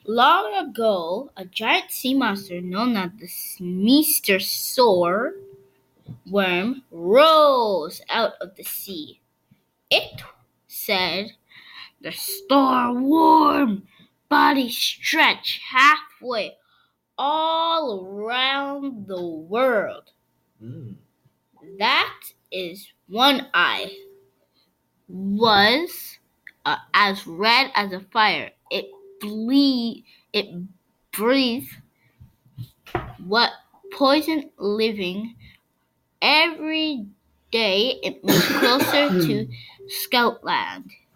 Long ago, a giant sea monster known as the Meester worm rose out of the sea. It said, "The star warm body stretch halfway all around the world. That is one eye. Was as red as a fire. It breathed what poison living. Every day it moves closer to Scoutland.